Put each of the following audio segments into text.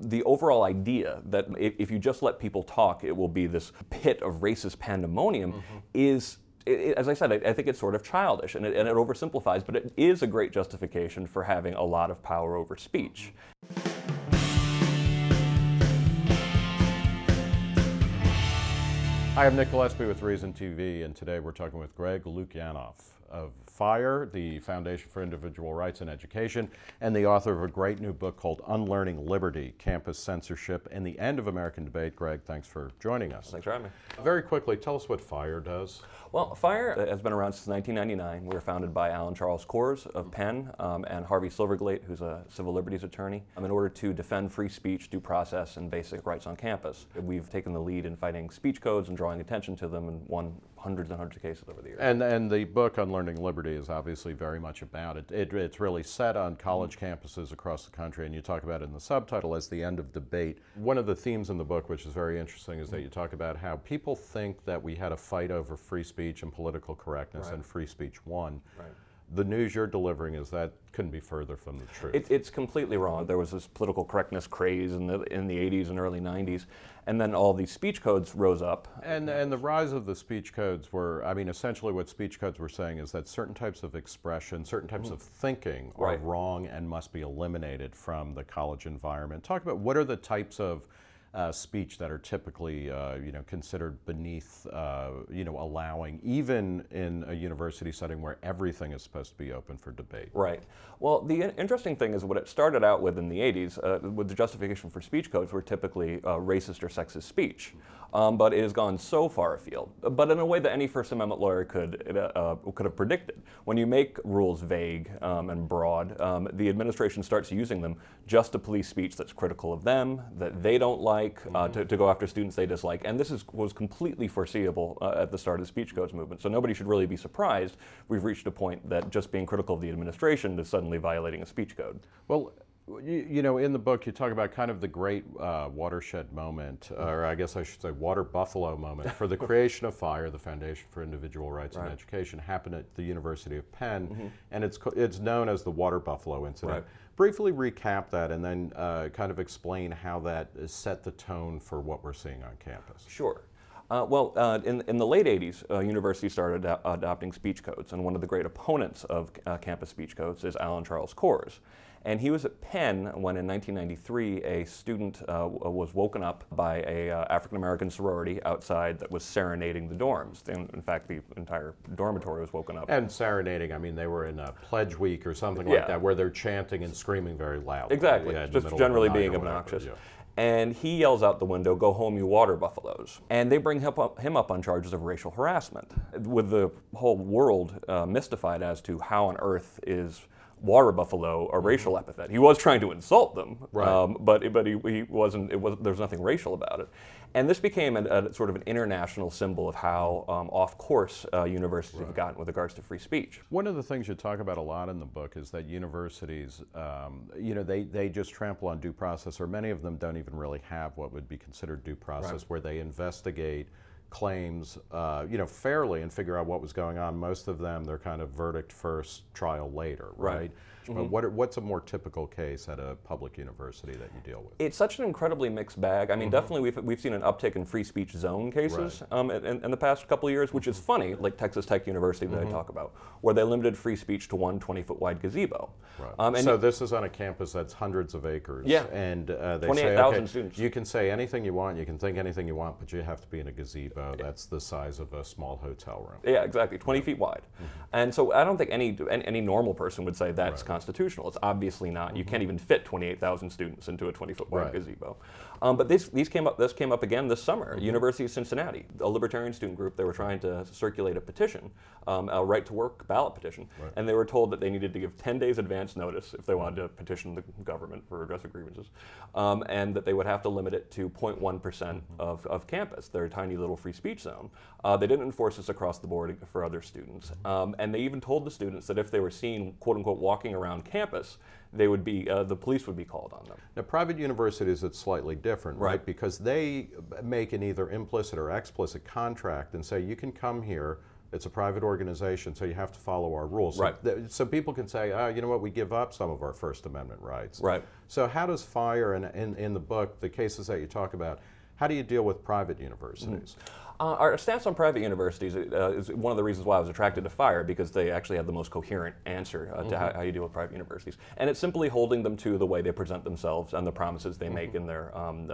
the overall idea that if you just let people talk, it will be this pit of racist pandemonium is, as I said, I think it's sort of childish and it oversimplifies, but it is a great justification for having a lot of power over speech. Hi, I'm Nick Gillespie with Reason TV, and today we're talking with Greg Lukianoff of FIRE, the Foundation for Individual Rights in Education, and the author of a great new book called Unlearning Liberty, Campus Censorship and the End of American Debate. Greg, thanks for joining us. Thanks for having me. Very quickly, tell us what FIRE does. Well, FIRE has been around since 1999. We were founded by Alan Charles Kors of Penn and Harvey Silverglate, who's a civil liberties attorney, in order to defend free speech, due process, and basic rights on campus. We've taken the lead in fighting speech codes and drawing attention to them and won hundreds and hundreds of cases over the years. And the book Unlearning Liberty is obviously very much about it. It's really set on college campuses across the country, and you talk about it in the subtitle as the end of debate. One of the themes in the book, which is very interesting, is that you talk about how people think that we had a fight over free speech and political correctness, and free speech won. Right. The news you're delivering is that couldn't be further from the truth. It's completely wrong. There was this political correctness craze in the 80s and early 90s, and then all these speech codes rose up. And the rise of the speech codes were, I mean, essentially what speech codes were saying is that certain types of expression, certain types of thinking are wrong and must be eliminated from the college environment. Talk about what are the types of speech that are typically, considered beneath, allowing, even in a university setting where everything is supposed to be open for debate. Right. Well, the interesting thing is what it started out with in the 80s, with the justification for speech codes were typically racist or sexist speech. But it has gone so far afield, but in a way that any First Amendment lawyer could have predicted. When you make rules vague and broad, the administration starts using them just to police speech that's critical of them, that they don't like, to go after students they dislike. And this was completely foreseeable at the start of the speech codes movement. So nobody should really be surprised we've reached a point that just being critical of the administration is suddenly violating a speech code. Well, you know, in the book you talk about kind of the great watershed moment, or I guess I should say water buffalo moment, for the creation of FIRE, the Foundation for Individual Rights in Education, happened at the University of Penn, and it's known as the water buffalo incident. Briefly recap that and then kind of explain how that set the tone for what we're seeing on campus. Sure. In the late 80s, universities started adopting speech codes, and one of the great opponents of campus speech codes is Alan Charles Kors. And he was at Penn when in 1993 a student was woken up by a African-American sorority outside that was serenading the dorms. In fact, the entire dormitory was woken up. And serenading, I mean, they were in a pledge week or something like that, where they're chanting and screaming very loudly. Exactly, just generally being obnoxious. And he yells out the window, "Go home, you water buffaloes." And they bring him up on charges of racial harassment, with the whole world mystified as to how on earth is water buffalo a racial epithet. He was trying to insult them, but he wasn't. There was nothing racial about it. And this became a sort of an international symbol of how off course universities have gotten with regards to free speech. One of the things you talk about a lot in the book is that universities, they just trample on due process, or many of them don't even really have what would be considered due process, where they investigate claims, fairly and figure out what was going on. Most of them, they're kind of verdict first, trial later, right? But what's a more typical case at a public university that you deal with? It's such an incredibly mixed bag. I mean, definitely we've seen an uptick in free speech zone cases in the past couple of years, which is funny, like Texas Tech University that I talk about, where they limited free speech to one 20-foot wide gazebo. So this is on a campus that's hundreds of acres, and they 28,000 say, students. You can say anything you want, you can think anything you want, but you have to be in a gazebo that's the size of a small hotel room. Yeah, exactly, 20 feet wide. And so I don't think any normal person would say that's constitutional. It's obviously not. You can't even fit 28,000 students into a 20-foot wide gazebo. But this came up again this summer. University of Cincinnati, a libertarian student group, they were trying to circulate a petition, a right-to-work ballot petition, and they were told that they needed to give 10 days advance notice if they wanted to petition the government for redress of grievances, and that they would have to limit it to 0.1% of campus, their tiny little free speech zone. They didn't enforce this across the board for other students, and they even told the students that if they were seen, quote-unquote, walking around campus, they would be the police would be called on them. Now, private universities, it's slightly different, right? Because they make an either implicit or explicit contract and say you can come here It's a private organization, so you have to follow our rules. Right. So people can say, oh, you know what, we give up some of our First Amendment rights. Right. So how does FIRE, and in the book, the cases that you talk about, how do you deal with private universities? Our stance on private universities is one of the reasons why I was attracted to FIRE, because they actually have the most coherent answer to how you deal with private universities. And it's simply holding them to the way they present themselves and the promises they make in their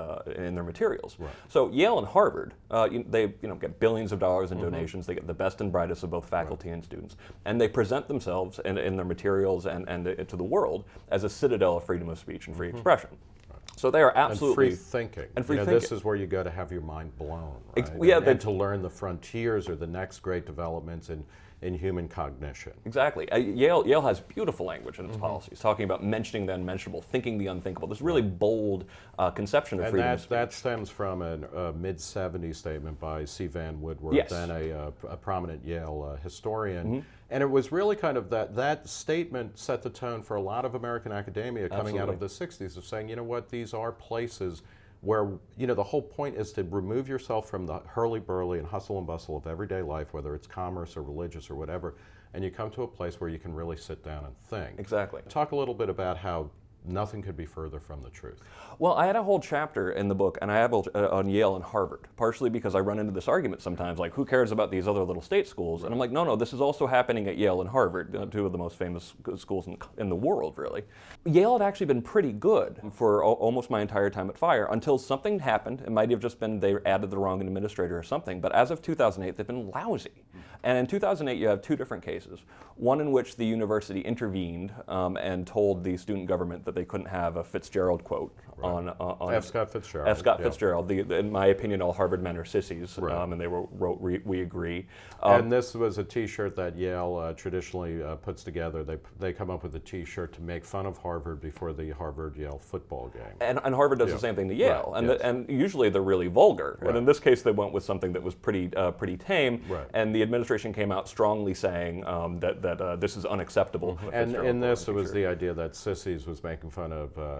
materials. Right. So Yale and Harvard, they get billions of dollars in donations. They get the best and brightest of both faculty and students. And they present themselves in their materials and to the world as a citadel of freedom of speech and free expression. So they are absolutely... And free thinking. And free thinking. This is where you go to have your mind blown, right? Yeah, and to learn the frontiers or the next great developments in human cognition. Exactly. Yale has beautiful language in its policies, talking about mentioning the unmentionable, thinking the unthinkable. This really bold conception of freedom of speech. That stems from a mid-'70s statement by C. Van Woodward, Yes. then a prominent Yale historian. And it was really kind of that statement set the tone for a lot of American academia coming out of the 60s, of saying, you know what, these are places where, the whole point is to remove yourself from the hurly-burly and hustle and bustle of everyday life, whether it's commerce or religious or whatever, and you come to a place where you can really sit down and think. Exactly. Talk a little bit about how nothing could be further from the truth. Well, I had a whole chapter in the book, and I have on Yale and Harvard, partially because I run into this argument sometimes, like, who cares about these other little state schools? And I'm like, no, this is also happening at Yale and Harvard, two of the most famous schools in the world, really. Yale had actually been pretty good for almost my entire time at FIRE until something happened. It might have just been they added the wrong administrator or something, but as of 2008, they've been lousy. And in 2008, you have two different cases. One in which the university intervened and told the student government that they couldn't have a Fitzgerald quote on F. Scott Fitzgerald. F. Scott Fitzgerald. In my opinion, all Harvard men are sissies, and they wrote, "We agree." And this was a T-shirt that Yale traditionally puts together. They come up with a T-shirt to make fun of Harvard before the Harvard-Yale football game. And Harvard does the same thing to Yale, and usually they're really vulgar. And in this case, they went with something that was pretty tame. And the administration came out strongly saying that this is unacceptable. And in this, it was the idea that sissies was making fun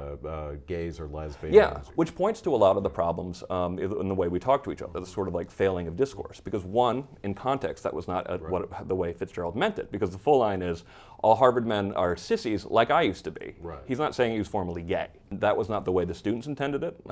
of gays or lesbians. Yeah, which points to a lot of the problems in the way we talk to each other, the sort of like failing of discourse. Because one, in context, that was not the way Fitzgerald meant it, because the full line is, all Harvard men are sissies like I used to be. He's not saying he was formerly gay. That was not the way the students intended it,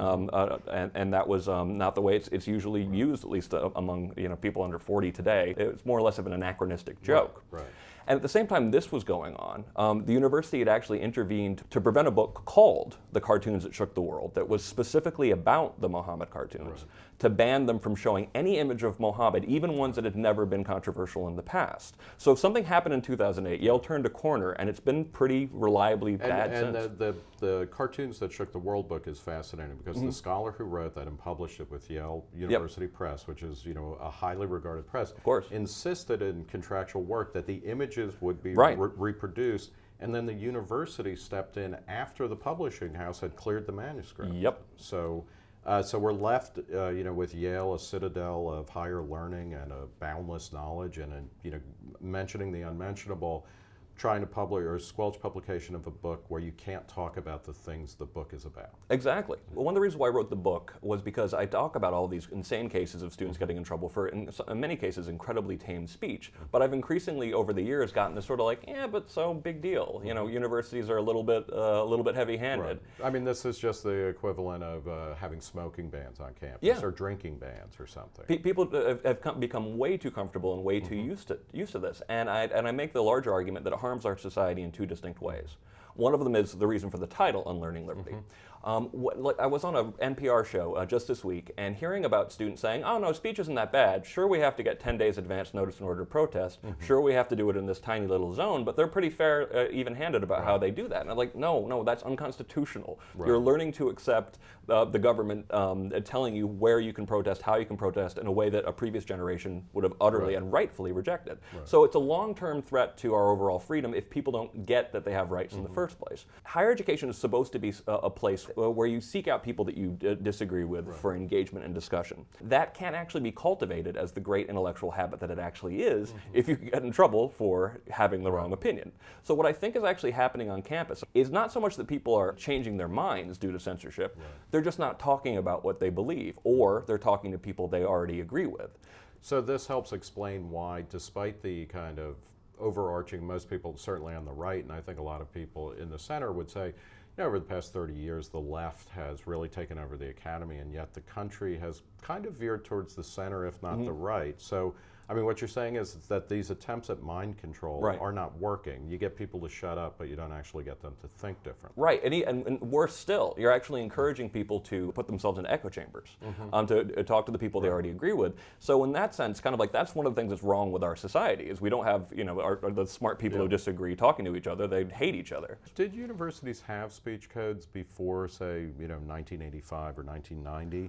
and that was not the way it's usually used, at least among people under 40 today. It's more or less of an anachronistic joke. And at the same time this was going on, the university had actually intervened to prevent a book called The Cartoons That Shook the World that was specifically about the Mohammed cartoons, to ban them from showing any image of Mohammed, even ones that had never been controversial in the past. So if something happened in 2008, Yale turned a corner, and it's been pretty reliably bad since. And the Cartoons That Shook the World book is fascinating, because the scholar who wrote that and published it with Yale University Press, which is a highly regarded press, insisted in contractual work that the images would be reproduced, and then the university stepped in after the publishing house had cleared the manuscript. So we're left, with Yale, a citadel of higher learning and a boundless knowledge, and mentioning the unmentionable, trying to publish or squelch publication of a book where you can't talk about the things the book is about. Exactly. Well, one of the reasons why I wrote the book was because I talk about all these insane cases of students getting in trouble for, in many cases, incredibly tame speech. But I've increasingly, over the years, gotten this sort of like, but so big deal. Universities are a little bit heavy-handed. I mean, this is just the equivalent of having smoking bans on campus or drinking bans or something. People have become way too comfortable and way too used to this. And I make the larger argument that it harms our society in two distinct ways. One of them is the reason for the title, Unlearning Liberty. I was on an NPR show just this week, and hearing about students saying, oh no, speech isn't that bad. Sure, we have to get 10 days advance notice in order to protest. Sure, we have to do it in this tiny little zone, but they're pretty fair, even-handed about how they do that. And I'm like, no, that's unconstitutional. You're learning to accept the government telling you where you can protest, how you can protest, in a way that a previous generation would have utterly and rightfully rejected. So it's a long-term threat to our overall freedom if people don't get that they have rights in the first place. Higher education is supposed to be a place where you seek out people that you disagree with for engagement and discussion. That can't actually be cultivated as the great intellectual habit that it actually is if you get in trouble for having the wrong opinion. So what I think is actually happening on campus is not so much that people are changing their minds due to censorship, they're just not talking about what they believe, or they're talking to people they already agree with. So this helps explain why, despite the kind of overarching, most people certainly on the right, and I think a lot of people in the center would say, you know, over the past 30 years, the left has really taken over the academy, and yet the country has kind of veered towards the center, if not the right. So, I mean, what you're saying is that these attempts at mind control are not working. You get people to shut up, but you don't actually get them to think different. Right, and worse still, you're actually encouraging people to put themselves in echo chambers, to talk to the people they already agree with. So in that sense, kind of like that's one of the things that's wrong with our society, is we don't have, you know, the smart people who disagree talking to each other, they hate each other. Did universities have speech codes before, say, you know, 1985 or 1990?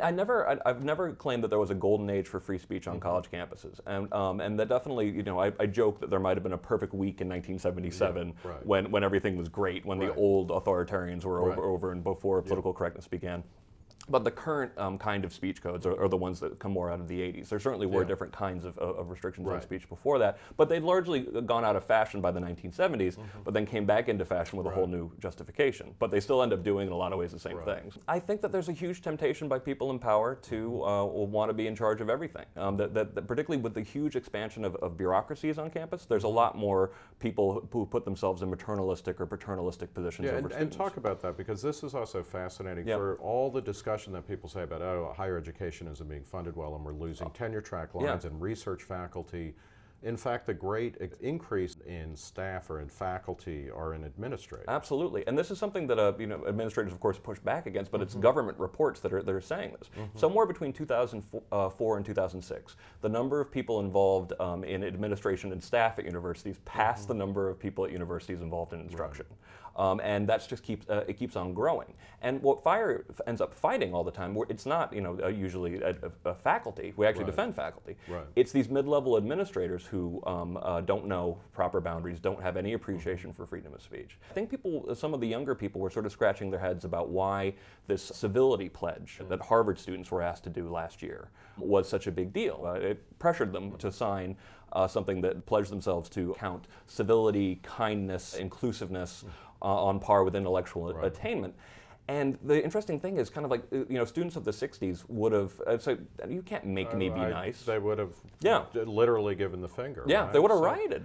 I've never claimed that there was a golden age for free speech on college campuses. And that definitely, you know, I joke that there might have been a perfect week in 1977 when everything was great, when the old authoritarians were over and before political correctness began. But the current kind of speech codes are the ones that come more out of the 80s. There certainly were different kinds of restrictions on speech before that, but they'd largely gone out of fashion by the 1970s, but then came back into fashion with a whole new justification. But they still end up doing, in a lot of ways, the same things. I think that there's a huge temptation by people in power to want to be in charge of everything. That particularly with the huge expansion of bureaucracies on campus, there's a lot more people who put themselves in maternalistic or paternalistic positions over students. And talk about that, because this is also fascinating for all the discussion that people say about, oh, higher education isn't being funded well and we're losing tenure track lines and research faculty. In fact, the great increase in staff or in faculty are in administrators. Absolutely, and this is something that you know, administrators, of course, push back against, but it's government reports that are saying this. Somewhere between 2004 and 2006, the number of people involved in administration and staff at universities passed the number of people at universities involved in instruction. And that's just it keeps on growing. And what FIRE ends up fighting all the time, it's not, you know, usually a faculty. We actually defend faculty. It's these mid-level administrators who don't know proper boundaries, don't have any appreciation for freedom of speech. I think some of the younger people were sort of scratching their heads about why this civility pledge that Harvard students were asked to do last year was such a big deal. It pressured them to sign something that pledged themselves to count civility, kindness, inclusiveness on par with intellectual attainment. And the interesting thing is, kind of like, you know, students of the 60s would have said, you can't make me be nice. They would have literally given the finger. Yeah, they would have rioted.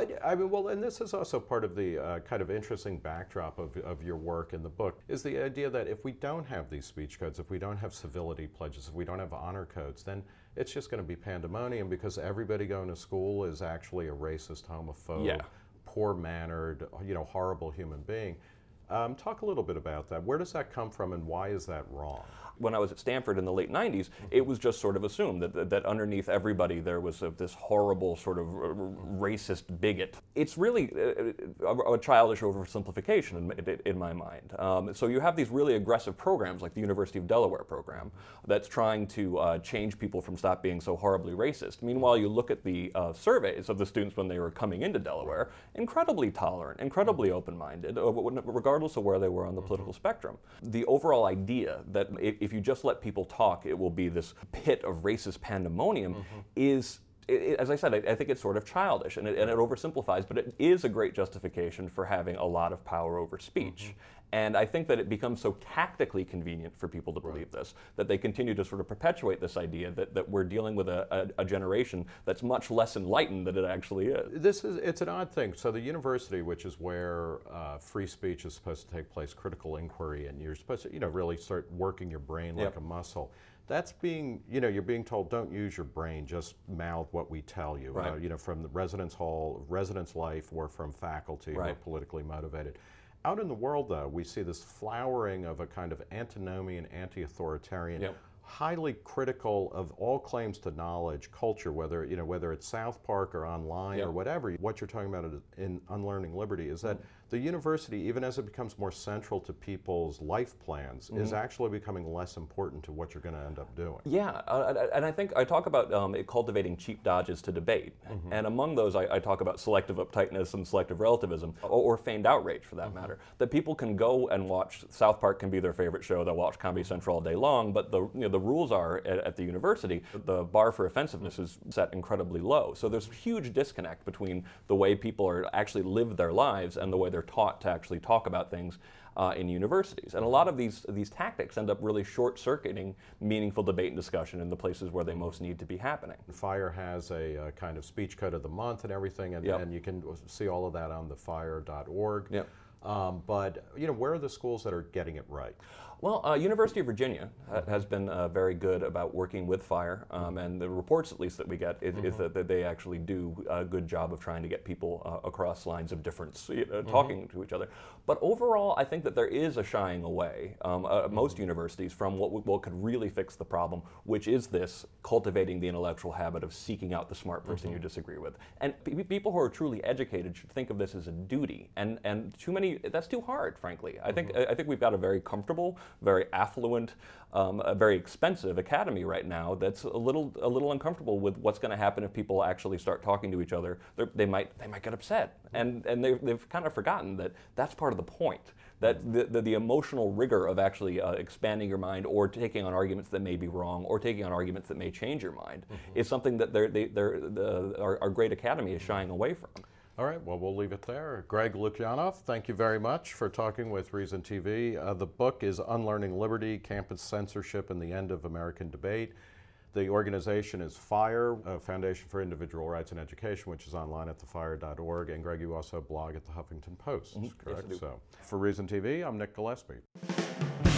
And this is also part of the kind of interesting backdrop of your work in the book, is the idea that if we don't have these speech codes, if we don't have civility pledges, if we don't have honor codes, then it's just going to be pandemonium, because everybody going to school is actually a racist, homophobe, poor-mannered, you know, horrible human being. Talk a little bit about that. Where does that come from, and why is that wrong? When I was at Stanford in the late 90s, it was just sort of assumed that underneath everybody there was this horrible sort of racist bigot. It's really a childish oversimplification in my mind. So you have these really aggressive programs like the University of Delaware program that's trying to change people from stop being so horribly racist. Meanwhile, you look at the surveys of the students when they were coming into Delaware, incredibly tolerant, incredibly open-minded, regardless of where they were on the political spectrum. The overall idea that if you just let people talk, it will be this pit of racist pandemonium is, as I said, I think it's sort of childish and it oversimplifies, but it is a great justification for having a lot of power over speech. And I think that it becomes so tactically convenient for people to believe this, that they continue to sort of perpetuate this idea that we're dealing with a generation that's much less enlightened than it actually is. It's an odd thing. So the university, which is where free speech is supposed to take place, critical inquiry, and you're supposed to, you know, really start working your brain like a muscle. That's being, you know, you're being told, don't use your brain, just mouth what we tell you. You know, from the residence hall, residence life, or from faculty who are politically motivated. Out in the world, though, we see this flowering of a kind of antinomian, anti-authoritarian, highly critical of all claims to knowledge culture, whether it's South Park or online or whatever. What you're talking about in Unlearning Liberty is that the university, even as it becomes more central to people's life plans, is actually becoming less important to what you're going to end up doing. Yeah, and I think I talk about cultivating cheap dodges to debate, and among those I talk about selective uptightness and selective relativism, or feigned outrage for that matter. That people can go and watch, South Park can be their favorite show, they'll watch Comedy Central all day long, but the rules are at the university, the bar for offensiveness is set incredibly low. So there's a huge disconnect between the way people are actually live their lives and the way they're taught to actually talk about things in universities. And a lot of these tactics end up really short-circuiting meaningful debate and discussion in the places where they most need to be happening. FIRE has a kind of speech code of the month and everything, and you can see all of that on the fire.org. Yep. But where are the schools that are getting it right? Well, University of Virginia has been very good about working with FIRE, and the reports, at least, that we get is that they actually do a good job of trying to get people across lines of difference, talking to each other. But overall, I think that there is a shying away, most universities, from what could really fix the problem, which is this cultivating the intellectual habit of seeking out the smart person you disagree with. And people who are truly educated should think of this as a duty, and too many, that's too hard, frankly. I think we've got a very comfortable, very affluent, a very expensive academy right now that's a little uncomfortable with what's going to happen if people actually start talking to each other. They might get upset, and they've kind of forgotten that that's part of the point. That the emotional rigor of actually expanding your mind, or taking on arguments that may be wrong, or taking on arguments that may change your mind, is something that our great academy is shying away from. All right, well, we'll leave it there. Greg Lukianoff, thank you very much for talking with Reason TV. The book is Unlearning Liberty, Campus Censorship and the End of American Debate. The organization is FIRE, Foundation for Individual Rights and Education, which is online at thefire.org. And Greg, you also blog at the Huffington Post, correct? Yes, I do. So, for Reason TV, I'm Nick Gillespie.